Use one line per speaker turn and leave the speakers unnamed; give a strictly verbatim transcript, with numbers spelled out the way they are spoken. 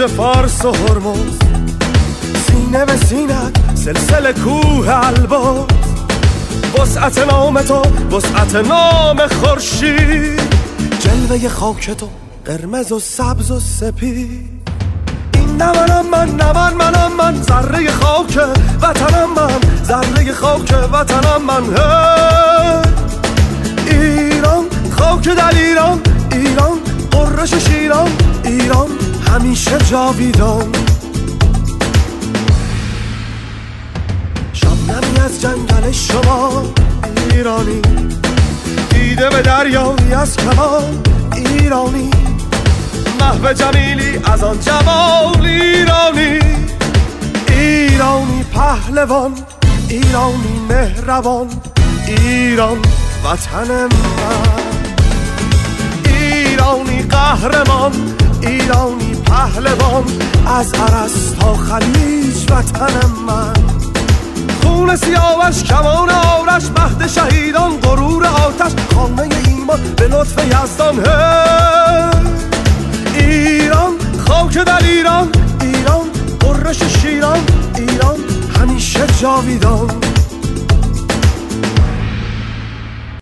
برج فارس و هرمز، سینه به سینت سلسله کوه البرز، وسعت نام تو وسعت نام خورشید، جلوه خاک تو قرمز و سبز و سپید. این نه منم من، نه من منم من، ذره خاک وطنم من، ذره خاک وطنم من. ایران خاک در ایران، ایران قرش شیران، ایران همیشه جاویدان. شبنمی از جنگل شما ایرانی، دیده به دریایی از کمان ایرانی، محو جمیلی از آن جمال ایرانی. ایرانی پهلوان، ایرانی مهربان، ایران وطن من. ایرانی قهرمان، ایرانی پهلوان، از عرس تا خلیج وطن من. خون سیاوش کمان آرش، مهد شهیدان غرور آتش، خانه ایمان به لطف یزدان. ایران خاک در ایران، ایران قرش شیران، ایران همیشه جاویدان.